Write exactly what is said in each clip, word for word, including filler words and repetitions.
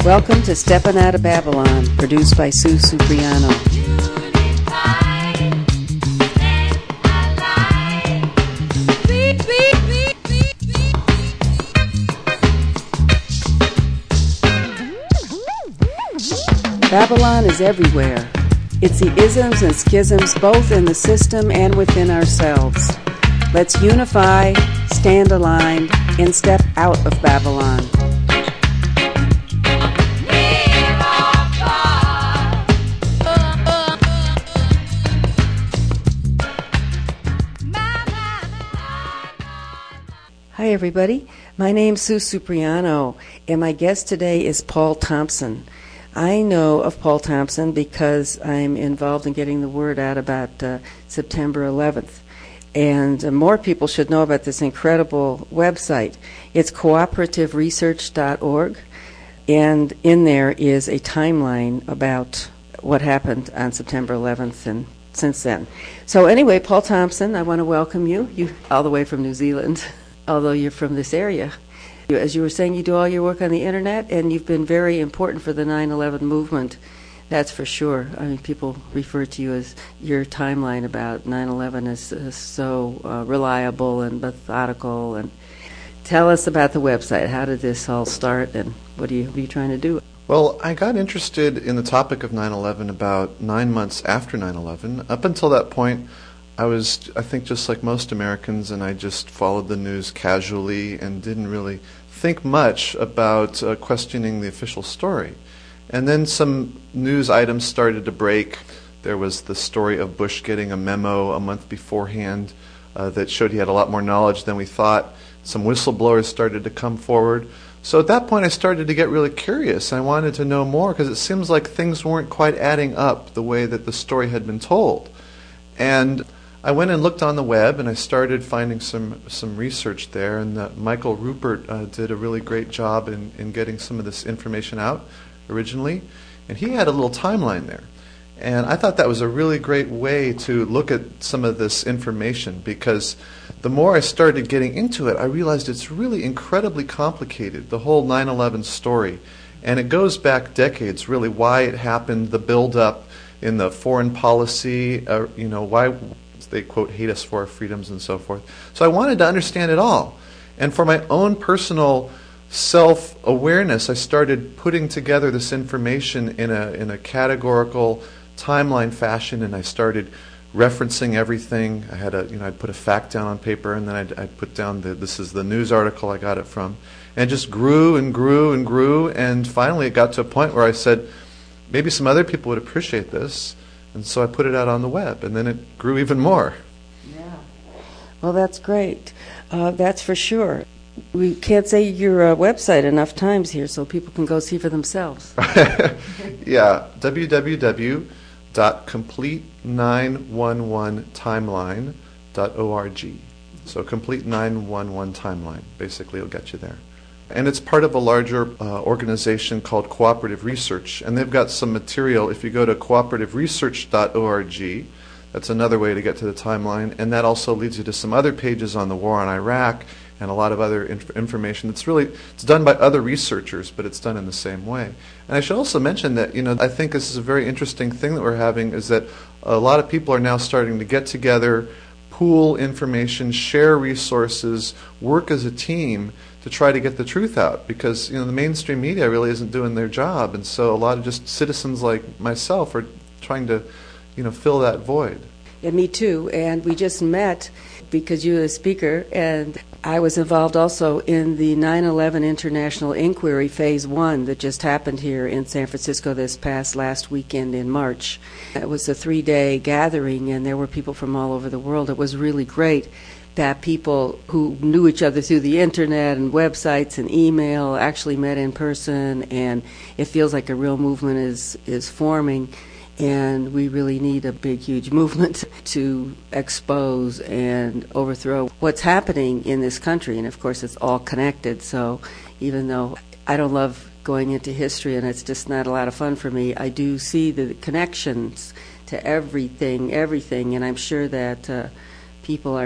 Welcome to Steppin' Out of Babylon, produced by Sue Supriano. Babylon is everywhere. It's the isms and schisms both in the system and within ourselves. Let's unify, stand aligned, and step out of Babylon. Hi everybody, my name's Sue Supriano, and my guest today is Paul Thompson. I know of Paul Thompson because I'm involved in getting the word out about uh, September eleventh. And uh, more people should know about this incredible website. It's cooperative research dot org, and in there is a timeline about what happened on September eleventh and since then. So anyway, Paul Thompson, I want to welcome you, you all the way from New Zealand, although you're from this area. As you were saying, you do all your work on the Internet, and you've been very important for the nine eleven movement. That's for sure. I mean, people refer to you as your timeline about nine eleven is uh, so uh, reliable and methodical. And tell us about the website. How did this all start, and what are you, what are you trying to do? Well, I got interested in the topic of nine eleven about nine months after nine eleven. Up until that point, I was, I think, just like most Americans, and I just followed the news casually and didn't really think much about uh, questioning the official story. And then some news items started to break. There was the story of Bush getting a memo a month beforehand uh, that showed he had a lot more knowledge than we thought. Some whistleblowers started to come forward. So at that point I started to get really curious. I wanted to know more because it seems like things weren't quite adding up the way that the story had been told. And I went and looked on the web, and I started finding some some research there, and uh, Michael Ruppert uh, did a really great job in, in getting some of this information out originally, and he had a little timeline there. And I thought that was a really great way to look at some of this information, because the more I started getting into it, I realized it's really incredibly complicated, the whole nine eleven story. And it goes back decades, really, why it happened, the build-up in the foreign policy, uh, you know, why they, quote, hate us for our freedoms and so forth. So I wanted to understand it all. And for my own personal self-awareness, I started putting together this information in a in a categorical timeline fashion, and I started referencing everything. I had a, you know, I'd put a fact down on paper, and then I'd, I'd put down the, this is the news article I got it from. And it just grew and grew and grew, and finally it got to a point where I said, maybe some other people would appreciate this. And so I put it out on the web, and then it grew even more. Yeah. Well, that's great. Uh, that's for sure. We can't say your uh, website enough times here so people can go see for themselves. Yeah, w w w dot complete nine one one timeline dot org. So complete nine one one timeline. Basically, it'll get you there. And it's part of a larger uh, organization called Cooperative Research. And they've got some material. If you go to cooperative research dot org, that's another way to get to the timeline. And that also leads you to some other pages on the war on Iraq and a lot of other inf- information. It's really, it's done by other researchers, but it's done in the same way. And I should also mention that, you know, I think this is a very interesting thing that we're having, is that a lot of people are now starting to get together, pool information, share resources, work as a team to try to get the truth out, because, you know, the mainstream media really isn't doing their job, and so a lot of just citizens like myself are trying to, you know, fill that void. Yeah, me too. And we just met because you were a speaker, and I was involved also in the nine eleven International Inquiry Phase One that just happened here in San Francisco this past last weekend in March. It was a three-day gathering, and there were people from all over the world. It was really great that people who knew each other through the internet and websites and email actually met in person, and it feels like a real movement is, is forming, and we really need a big, huge movement to expose and overthrow what's happening in this country. And of course it's all connected, so even though I don't love going into history and it's just not a lot of fun for me, I do see the connections to everything, everything, and I'm sure that uh, people are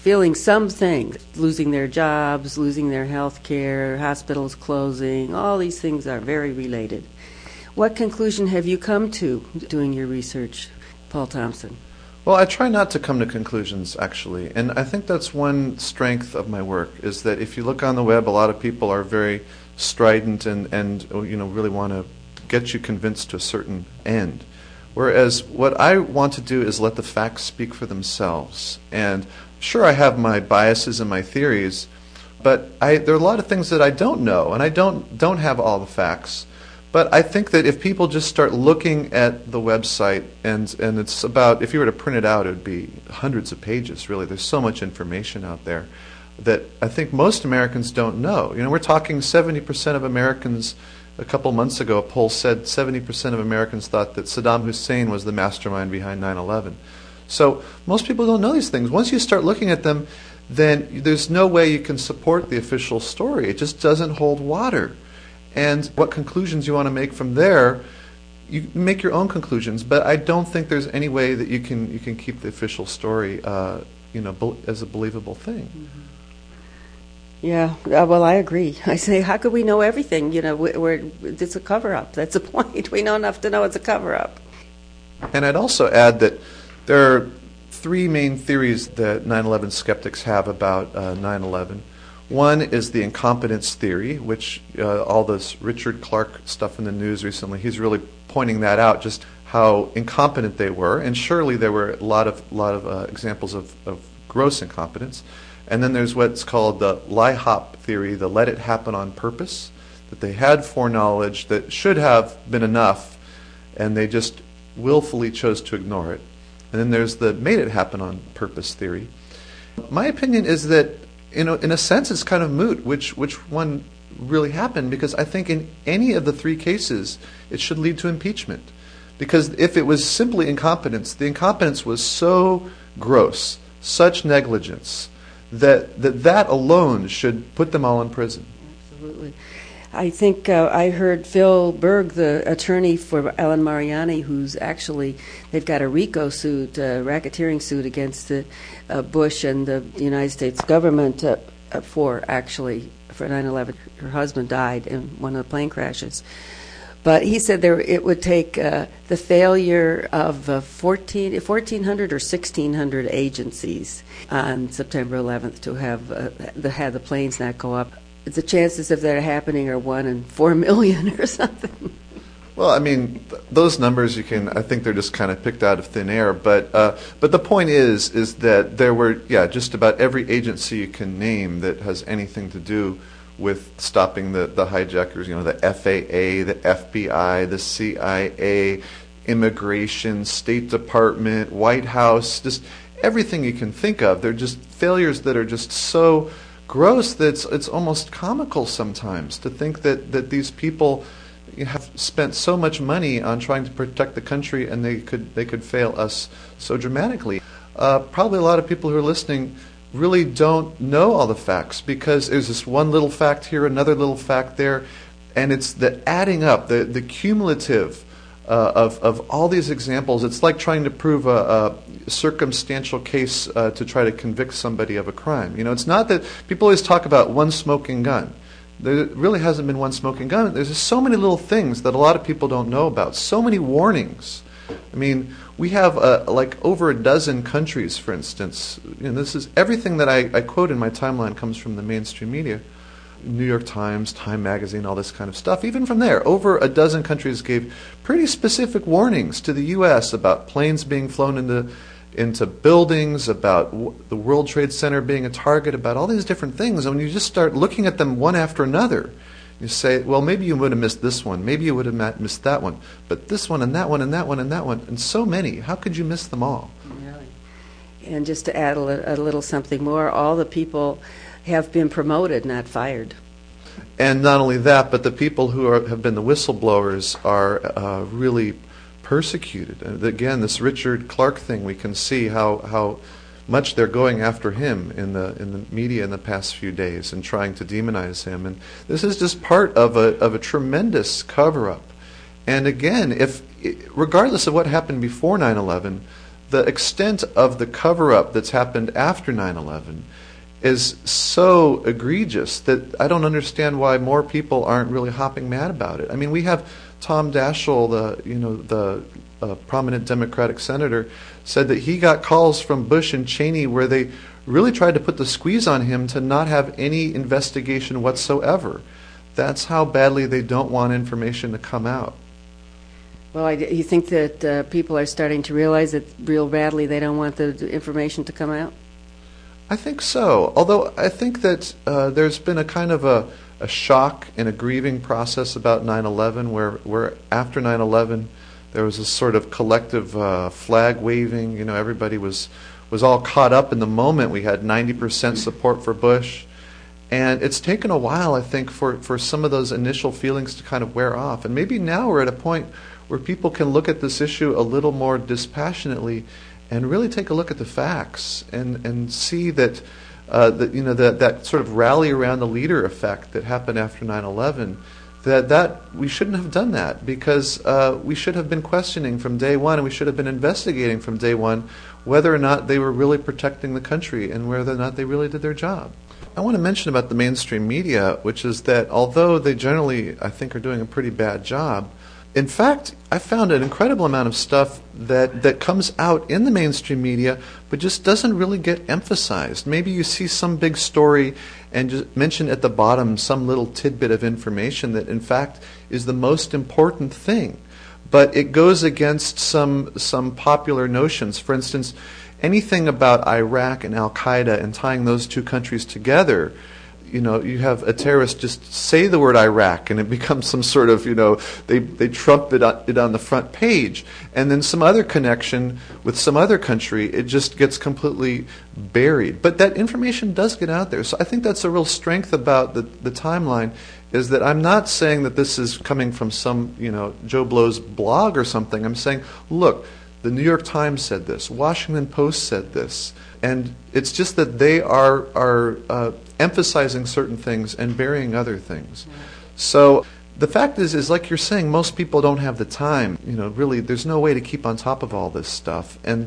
feeling some things, losing their jobs, losing their health care, hospitals closing. All these things are very related. What conclusion have you come to doing your research, Paul Thompson? Well, I try not to come to conclusions, actually. And I think that's one strength of my work, is that if you look on the web, a lot of people are very strident and, and you know, really want to get you convinced to a certain end. Whereas what I want to do is let the facts speak for themselves. And sure, I have my biases and my theories, but I, there are a lot of things that I don't know, and I don't don't have all the facts. But I think that if people just start looking at the website, and, and it's about, if you were to print it out, it would be hundreds of pages, really. There's so much information out there that I think most Americans don't know. You know, we're talking seventy percent of Americans. A couple months ago, a poll said seventy percent of Americans thought that Saddam Hussein was the mastermind behind nine eleven. So most people don't know these things. Once you start looking at them, then there's no way you can support the official story. It just doesn't hold water. And what conclusions you want to make from there, you make your own conclusions. But I don't think there's any way that you can you can keep the official story, uh, you know, be- as a believable thing. Mm-hmm. Yeah, uh, well, I agree. I say, how could we know everything? You know, we're, we're, it's a cover-up. That's the point. We know enough to know it's a cover-up. And I'd also add that there are three main theories that nine eleven skeptics have about uh, nine eleven. One is the incompetence theory, which uh, all this Richard Clark stuff in the news recently, he's really pointing that out, just how incompetent they were. And surely there were a lot of lot of uh, examples of, of gross incompetence. And then there's what's called the LIHOP theory, the let it happen on purpose, that they had foreknowledge that should have been enough, and they just willfully chose to ignore it. And then there's the made it happen on purpose theory. My opinion is that, you know, in a sense, it's kind of moot which which one really happened, because I think in any of the three cases, it should lead to impeachment. Because if it was simply incompetence, the incompetence was so gross, such negligence, that that, that alone should put them all in prison. Absolutely. I think uh, I heard Phil Berg, the attorney for Ellen Mariani, who's actually, they've got a RICO suit, a racketeering suit against the, uh, Bush and the United States government uh, uh, for actually, for nine eleven. Her husband died in one of the plane crashes. But he said there it would take uh, the failure of uh, fourteen, fourteen hundred or sixteen hundred agencies on September eleventh to have uh, the, had the planes not go up. The chances of that happening are one in four million or something. Well, I mean, th- those numbers you can, I think they're just kind of picked out of thin air. But uh, but the point is, is that there were, yeah, just about every agency you can name that has anything to do with stopping the, the hijackers, you know, the F A A, the F B I, the C I A, Immigration, State Department, White House, just everything you can think of. They're just failures that are just so gross that it's, it's almost comical sometimes to think that, that these people have spent so much money on trying to protect the country, and they could they could fail us so dramatically. Uh, probably a lot of people who are listening really don't know all the facts, because there's this one little fact here, another little fact there, and it's the adding up, the, the cumulative uh, of, of all these examples. It's like trying to prove a, a circumstantial case uh, to try to convict somebody of a crime. You know, it's not that people always talk about one smoking gun. There really hasn't been one smoking gun. There's just so many little things that a lot of people don't know about, so many warnings. I mean, we have uh, like over a dozen countries, for instance. You know, this is everything that I, I quote in my timeline comes from the mainstream media, New York Times, Time Magazine, all this kind of stuff. Even from there, over a dozen countries gave pretty specific warnings to the U S about planes being flown into into buildings, about w- the World Trade Center being a target, about all these different things. And when you just start looking at them one after another, you say, well, maybe you would have missed this one. Maybe you would have missed that one. But this one and that one and that one and that one, and so many. How could you miss them all? Really. And just to add a, li- a little something more, all the people have been promoted, not fired. And not only that, but the people who are, have been the whistleblowers are uh, really persecuted. And again, this Richard Clark thing, we can see how how much they're going after him in the in the media in the past few days and trying to demonize him. And this is just part of a of a tremendous cover-up. And again, if regardless of what happened before nine eleven, the extent of the cover-up that's happened after nine eleven is so egregious that I don't understand why more people aren't really hopping mad about it. I mean, we have Tom Daschle, the you know the uh, prominent Democratic senator, said that he got calls from Bush and Cheney where they really tried to put the squeeze on him to not have any investigation whatsoever. That's how badly they don't want information to come out. Well, I, you think that uh, people are starting to realize that real badly they don't want the information to come out? I think so. Although I think that uh, there's been a kind of a, a shock and a grieving process about nine eleven, where, where after nine eleven there was a sort of collective uh, flag waving. You know, everybody was was all caught up in the moment. We had ninety percent support for Bush. And it's taken a while, I think, for, for some of those initial feelings to kind of wear off. And maybe now we're at a point where people can look at this issue a little more dispassionately and really take a look at the facts and, and see that, uh, that you know that, that sort of rally around the leader effect that happened after nine eleven, that, that we shouldn't have done that, because uh, we should have been questioning from day one, and we should have been investigating from day one whether or not they were really protecting the country and whether or not they really did their job. I want to mention about the mainstream media, which is that although they generally, I think, are doing a pretty bad job, in fact, I found an incredible amount of stuff that, that comes out in the mainstream media but just doesn't really get emphasized. Maybe you see some big story and just mention at the bottom some little tidbit of information that, in fact, is the most important thing. But it goes against some some popular notions. For instance, anything about Iraq and Al-Qaeda and tying those two countries together, you know, you have a terrorist just say the word Iraq and it becomes some sort of, you know, they, they trump it on, it on the front page. And then some other connection with some other country, it just gets completely buried. But that information does get out there. So I think that's a real strength about the, the timeline, is that I'm not saying that this is coming from some, you know, Joe Blow's blog or something. I'm saying, look, the New York Times said this, Washington Post said this, and it's just that they are are uh, emphasizing certain things and burying other things. Yeah. So the fact is, is like you're saying, most people don't have the time. You know, really, there's no way to keep on top of all this stuff. And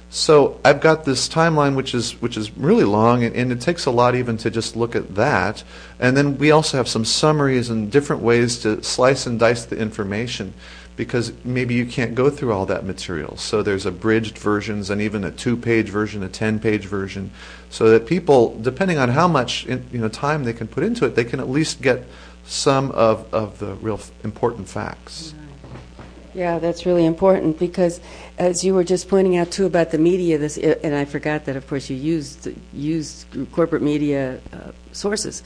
so I've got this timeline, which is which is really long, and, and it takes a lot even to just look at that. And then we also have some summaries and different ways to slice and dice the information, because maybe you can't go through all that material. So there's abridged versions and even a two-page version, a ten-page version, so that people, depending on how much in, you know time they can put into it, they can at least get some of, of the real f- important facts. Yeah, that's really important, because as you were just pointing out too about the media, this, and I forgot that of course you used used corporate media uh, sources,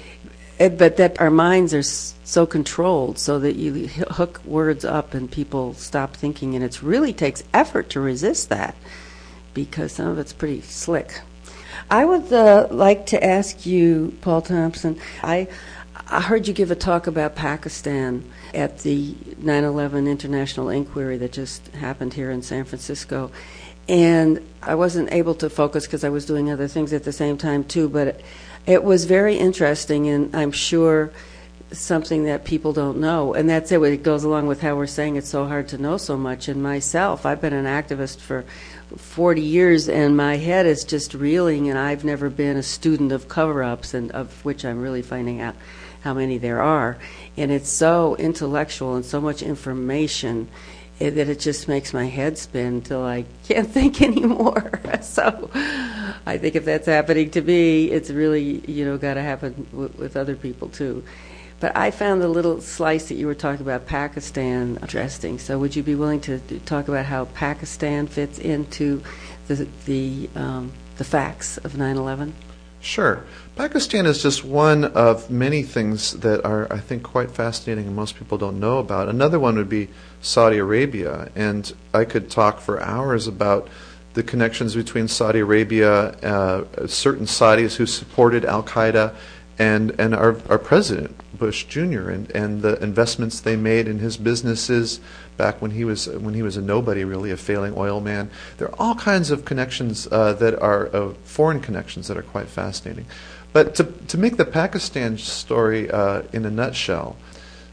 but that our minds are so controlled so that you hook words up and people stop thinking, and it really takes effort to resist that, because some of it's pretty slick. I would uh, like to ask you, Paul Thompson, I, I heard you give a talk about Pakistan at the nine eleven International Inquiry that just happened here in San Francisco, and I wasn't able to focus because I was doing other things at the same time too, but it, it was very interesting, and I'm sure something that people don't know. And that's it. It goes along with how we're saying it's so hard to know so much. And myself, I've been an activist for forty years, and my head is just reeling, and I've never been a student of cover-ups, and of which I'm really finding out how many there are. And it's so intellectual and so much information it, that it just makes my head spin until I can't think anymore. So I think if that's happening to me, it's really, you know, got to happen w- with other people too. But I found the little slice that you were talking about Pakistan interesting. So would you be willing to talk about how Pakistan fits into the the, um, the facts of nine eleven? Sure. Pakistan is just one of many things that are, I think, quite fascinating and most people don't know about. Another one would be Saudi Arabia, and I could talk for hours about the connections between Saudi Arabia, uh, certain Saudis who supported Al-Qaeda, and, and our, our president, Bush Junior, and, and the investments they made in his businesses back when he was when he was a nobody, really, a failing oil man. There are all kinds of connections uh, that are uh, foreign connections that are quite fascinating. But to to make the Pakistan story uh, in a nutshell,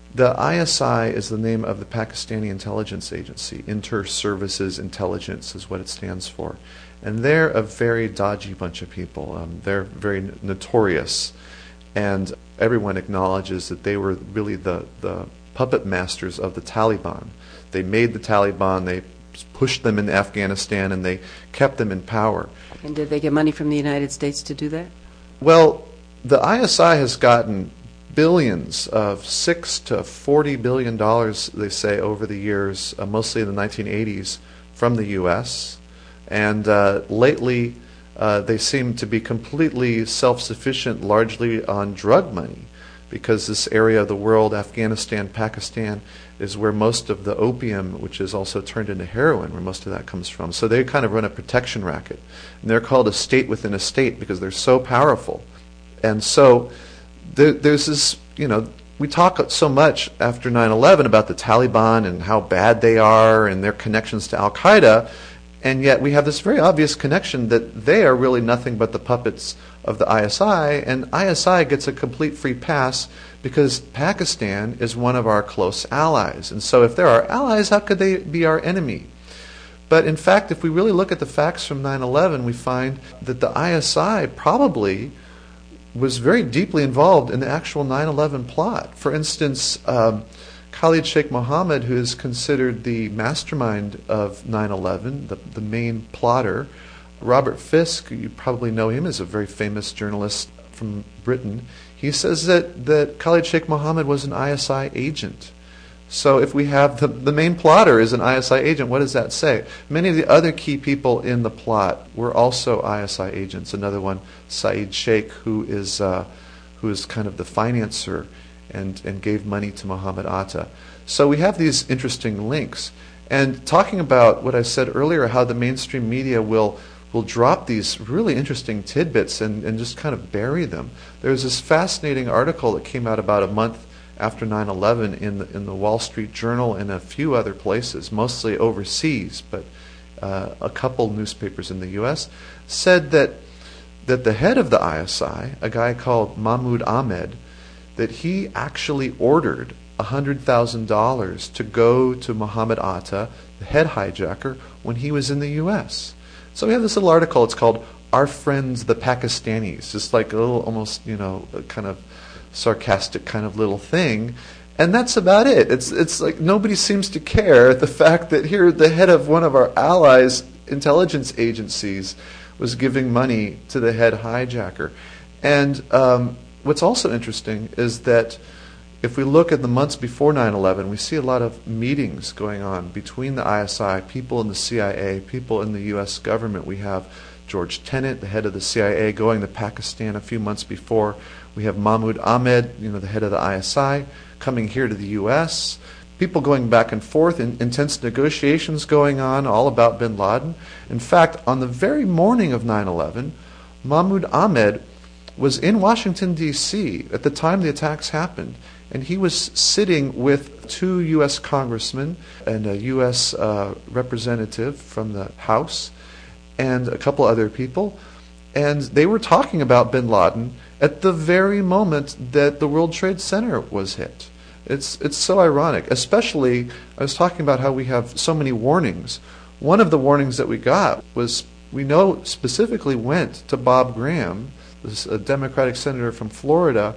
The I S I is the name of the Pakistani intelligence agency. Inter-Services Intelligence is what it stands for. And they're a very dodgy bunch of people. Um, they're very notorious. And everyone acknowledges that they were really the, the puppet masters of the Taliban. They made the Taliban, they pushed them into Afghanistan, and they kept them in power. And did they get money from the United States to do that? Well, the I S I has gotten billions of six to forty billion dollars, they say, over the years, uh, mostly in the nineteen eighties, from the U S. And uh, lately, uh, they seem to be completely self-sufficient, largely on drug money, because this area of the world, Afghanistan, Pakistan, is where most of the opium, which is also turned into heroin, where most of that comes from. So they kind of run a protection racket. And they're called a state within a state because they're so powerful. And so there, there's this, you know, we talk so much after nine eleven about the Taliban and how bad they are and their connections to Al-Qaeda, and yet we have this very obvious connection that they are really nothing but the puppets of the I S I, and I S I gets a complete free pass because Pakistan is one of our close allies. And so if they're our allies, how could they be our enemy? But in fact, if we really look at the facts from nine eleven, we find that the I S I probably was very deeply involved in the actual nine eleven plot. For instance, um, Khalid Sheikh Mohammed, who is considered the mastermind of nine eleven, the, the main plotter, Robert Fisk, you probably know him as a very famous journalist from Britain, he says that, that Khalid Sheikh Mohammed was an I S I agent. So if we have the, the main plotter is an I S I agent, what does that say? Many of the other key people in the plot were also I S I agents. Another one, Saeed Sheikh, who is uh, who is kind of the financer and, and gave money to Muhammad Atta. So we have these interesting links. And talking about what I said earlier, how the mainstream media will will drop these really interesting tidbits and, and just kind of bury them. There's this fascinating article that came out about a month after nine eleven in the, in the Wall Street Journal and a few other places, mostly overseas, but uh, a couple newspapers in the U S, said that that the head of the I S I, a guy called Mahmoud Ahmed, that he actually ordered one hundred thousand dollars to go to Muhammad Atta, the head hijacker, when he was in the U S. So we have this little article, it's called Our Friends the Pakistanis, just like a little almost, you know, kind of sarcastic kind of little thing. And that's about it. It's it's like nobody seems to care the fact that here the head of one of our allies' intelligence agencies was giving money to the head hijacker. And um, what's also interesting is that if we look at the months before nine eleven, we see a lot of meetings going on between the I S I, people in the C I A, people in the U S government. We have George Tenet, the head of the C I A, going to Pakistan a few months before. We have Mahmoud Ahmed, you know, the head of the I S I, coming here to the U S. People going back and forth, in, intense negotiations going on, all about bin Laden. In fact, on the very morning of nine eleven, Mahmoud Ahmed was in Washington, D C at the time the attacks happened. And he was sitting with two U S congressmen and a U S uh, representative from the House and a couple other people. And they were talking about bin Laden at the very moment that the World Trade Center was hit. It's it's so ironic. Especially, I was talking about how we have so many warnings. One of the warnings that we got was, we know specifically went to Bob Graham, this a Democratic senator from Florida,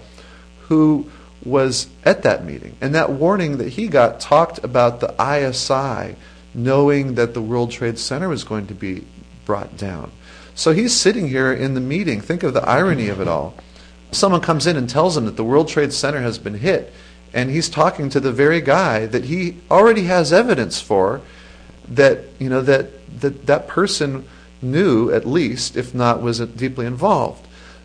who was at that meeting. And that warning that he got talked about the I S I knowing that the World Trade Center was going to be brought down. So he's sitting here in the meeting. Think of the irony of it all. Someone comes in and tells him that the World Trade Center has been hit, and he's talking to the very guy that he already has evidence for, that, you know, that that, that person knew, at least, if not was deeply involved.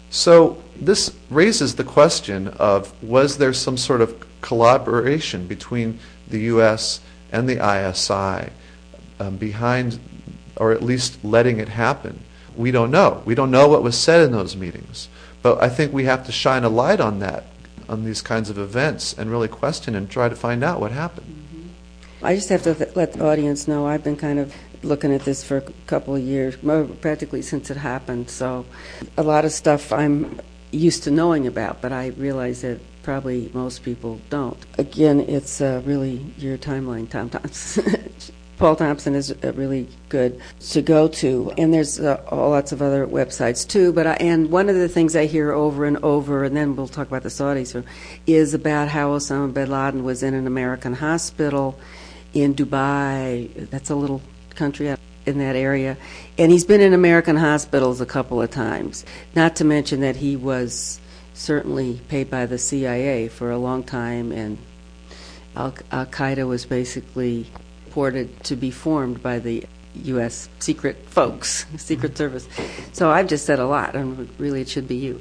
So this raises the question of, was there some sort of collaboration between the U S and the I S I um, behind, or at least letting it happen? We don't know. We don't know what was said in those meetings. But I think we have to shine a light on that, on these kinds of events, and really question and try to find out what happened. Mm-hmm. I just have to th- let the audience know I've been kind of looking at this for a couple of years, practically since it happened. So a lot of stuff I'm used to knowing about, but I realize that probably most people don't. Again, it's uh, really your timeline, Tom Thompson. Paul Thompson is uh, really good to go to, and there's uh, lots of other websites too. But I, and one of the things I hear over and over, and then we'll talk about the Saudis, is about how Osama bin Laden was in an American hospital in Dubai. That's a little country in that area, and he's been in American hospitals a couple of times. Not to mention that he was certainly paid by the C I A for a long time, and Al- Al-Qaeda was basically reported to be formed by the U S secret folks, Secret Service. So I've just said a lot, and really it should be you.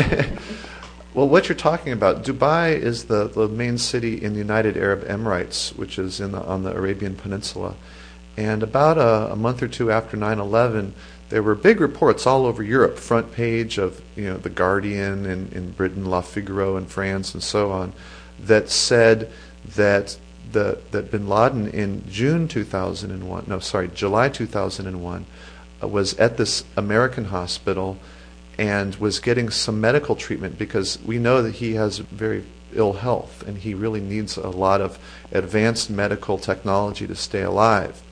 Well, what you're talking about, Dubai is the, the main city in the United Arab Emirates, which is in the, on the Arabian Peninsula. And about a, a month or two after nine eleven, there were big reports all over Europe, front page of you know The Guardian in, in Britain, La Figaro in France, and so on, that said that the that bin Laden in June two thousand one, no, sorry, July two thousand one, uh, was at this American hospital and was getting some medical treatment because we know that he has very ill health and he really needs a lot of advanced medical technology to stay alive.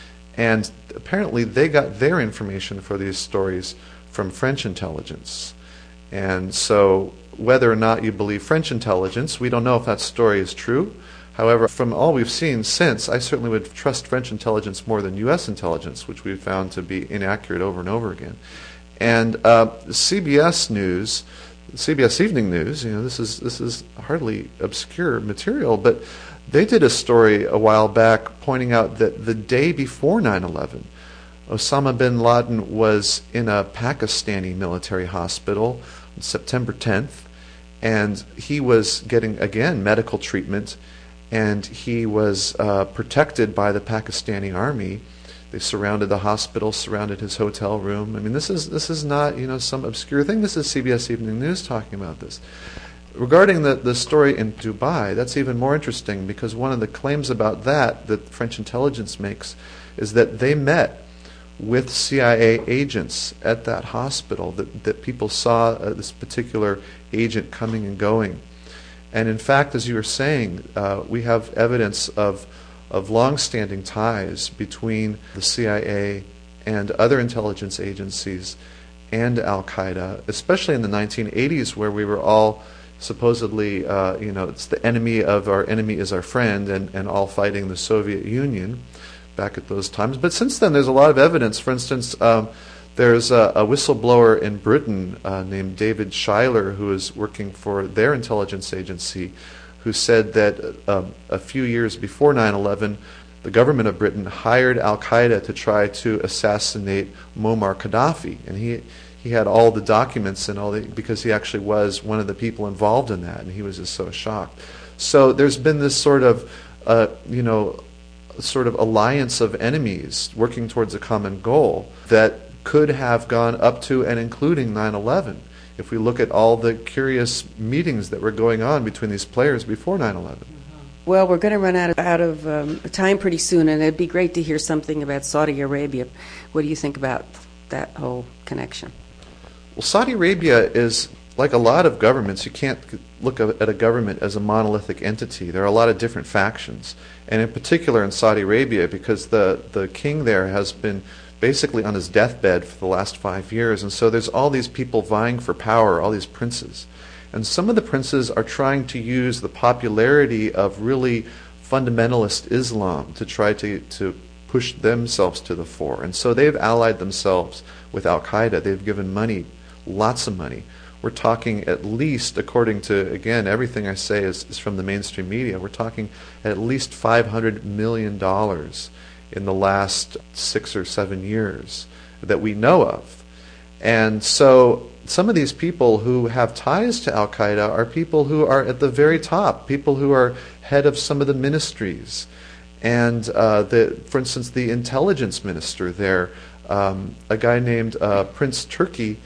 And apparently they got their information for these stories from French intelligence. And so whether or not you believe French intelligence, we don't know if that story is true. However, from all we've seen since, I certainly would trust French intelligence more than U S intelligence, which we've found to be inaccurate over and over again. And uh, C B S News, C B S Evening News, you know, this is this is hardly obscure material, but they did a story a while back pointing out that the day before nine eleven, Osama bin Laden was in a Pakistani military hospital on September tenth, and he was getting, again, medical treatment, and he was uh, protected by the Pakistani army. They surrounded the hospital, surrounded his hotel room. I mean, this is this is not, you know, some obscure thing. This is C B S Evening News talking about this. Regarding the, the story in Dubai, that's even more interesting because one of the claims about that that French intelligence makes is that they met with C I A agents at that hospital, that, that people saw uh, this particular agent coming and going. And in fact, as you were saying, uh, we have evidence of of long-standing ties between the C I A and other intelligence agencies and Al-Qaeda, especially in the nineteen eighties, where we were all supposedly, uh, you know, it's the enemy of our enemy is our friend, and, and all fighting the Soviet Union back at those times. But since then, there's a lot of evidence. For instance, um, there's a, a whistleblower in Britain uh, named David Schuyler, who is working for their intelligence agency, who said that uh, a few years before nine eleven, the government of Britain hired Al-Qaeda to try to assassinate Muammar Gaddafi. And he he had all the documents and all the, because he actually was one of the people involved in that, and he was just so shocked. So there's been this sort of, uh, you know, sort of alliance of enemies working towards a common goal that could have gone up to and including nine eleven. If we look at all the curious meetings that were going on between these players before nine eleven. Well, we're going to run out of, out of um, time pretty soon, and it'd be great to hear something about Saudi Arabia. What do you think about that whole connection? Well, Saudi Arabia is, like a lot of governments, you can't look at a government as a monolithic entity. There are a lot of different factions, and in particular in Saudi Arabia, because the, the king there has been basically on his deathbed for the last five years, and so there's all these people vying for power, all these princes. And some of the princes are trying to use the popularity of really fundamentalist Islam to try to, to push themselves to the fore. And so they've allied themselves with Al-Qaeda. They've given money, lots of money. We're talking at least, according to, again, everything I say is, is from the mainstream media, we're talking at least five hundred million dollars in the last six or seven years that we know of. And so some of these people who have ties to Al-Qaeda are people who are at the very top, people who are head of some of the ministries. And uh, the, for instance, the intelligence minister there, um, a guy named uh, Prince Turki,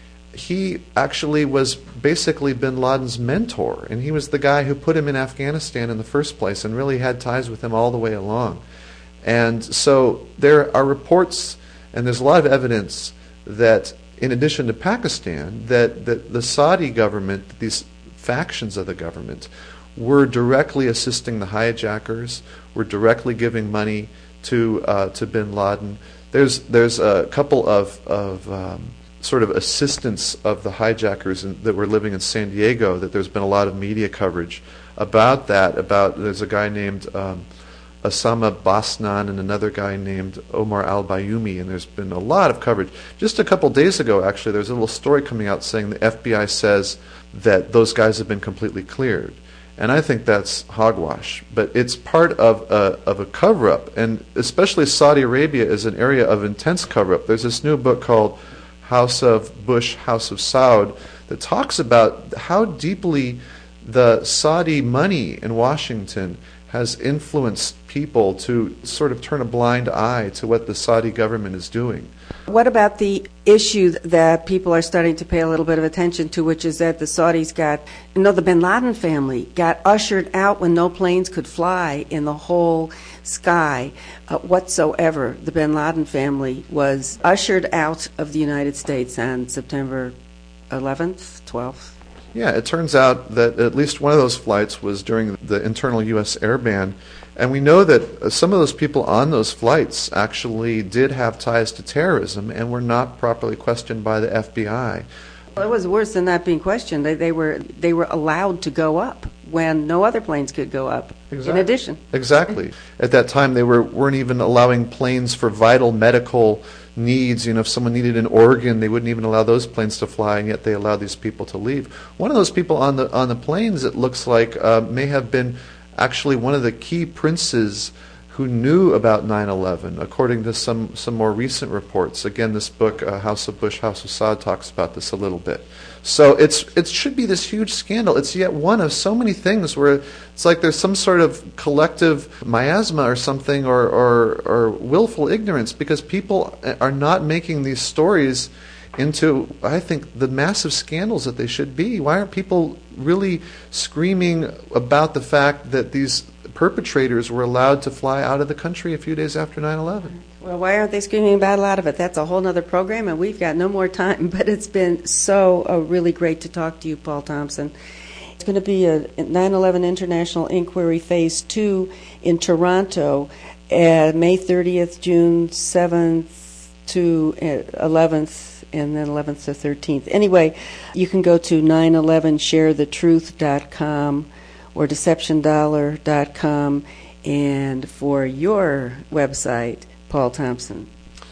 he actually was basically bin Laden's mentor, and he was the guy who put him in Afghanistan in the first place and really had ties with him all the way along. And so there are reports, and there's a lot of evidence that in addition to Pakistan, that, that the Saudi government, these factions of the government were directly assisting the hijackers, were directly giving money to uh, to bin Laden. There's there's a couple of of um, sort of assistants of the hijackers in, that were living in San Diego. That there's been a lot of media coverage about that. About there's a guy named um, Osama Basnan and another guy named Omar al-Bayoumi, and there's been a lot of coverage. Just a couple days ago, actually, there's a little story coming out saying the F B I says that those guys have been completely cleared. And I think that's hogwash. But it's part of a, of a cover-up, and especially Saudi Arabia is an area of intense cover-up. There's this new book called House of Bush, House of Saud that talks about how deeply the Saudi money in Washington has influenced people to sort of turn a blind eye to what the Saudi government is doing. What about the issue that people are starting to pay a little bit of attention to, which is that the Saudis got, you know, the bin Laden family got ushered out when no planes could fly in the whole sky uh, whatsoever. The bin Laden family was ushered out of the United States on September eleventh, twelfth. Yeah, it turns out that at least one of those flights was during the internal U S air ban. And we know that some of those people on those flights actually did have ties to terrorism and were not properly questioned by the F B I. Well, it was worse than not being questioned. They, they were they were allowed to go up when no other planes could go up. Exactly. In addition. Exactly. At that time, they were, weren't even allowing planes for vital medical needs. You know, if someone needed an organ, they wouldn't even allow those planes to fly, and yet they allowed these people to leave. One of those people on the on the planes, it looks like, uh, may have been actually one of the key princes who knew about nine eleven, according to some, some more recent reports. Again, this book, uh, House of Bush, House of Saud, talks about this a little bit. So it's it should be this huge scandal. It's yet one of so many things where it's like there's some sort of collective miasma or something, or, or, or willful ignorance, because people are not making these stories into, I think, the massive scandals that they should be. Why aren't people really screaming about the fact that these perpetrators were allowed to fly out of the country a few days after nine eleven? Well, why aren't they screaming about a lot of it? That's a whole other program, and we've got no more time. But it's been so uh, really great to talk to you, Paul Thompson. It's going to be a nine eleven International Inquiry Phase two in Toronto, uh, May thirtieth, June seventh to eleventh, and then eleventh to thirteenth. Anyway, you can go to nine eleven share the truth dot com or deception dollar dot com, and for your website, Paul Thompson,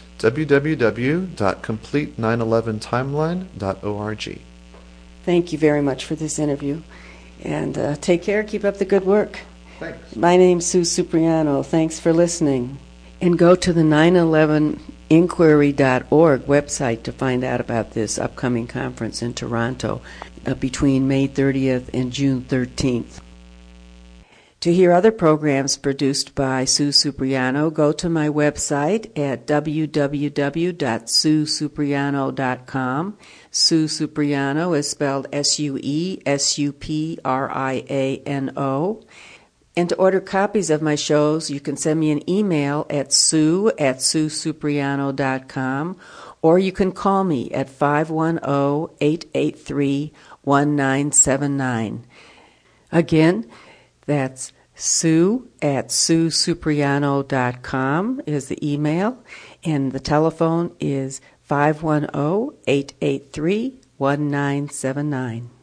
w w w dot complete nine eleven timeline dot org. Thank you very much for this interview, and uh, take care. Keep up the good work. Thanks. My name's Sue Cipriano. Thanks for listening. And go to the nine eleven inquiry dot org website to find out about this upcoming conference in Toronto uh, between May thirtieth and June thirteenth. To hear other programs produced by Sue Cipriano, go to my website at w w w dot sue cipriano dot com. Sue Cipriano is spelled S U E S U P R I A N O. And to order copies of my shows, you can send me an email at sue at sue cipriano dot com, or you can call me at five one zero, eight eight three, one nine seven nine. Again, that's Sue at sue cipriano dot com is the email, and the telephone is five one zero, eight eight three, one nine seven nine.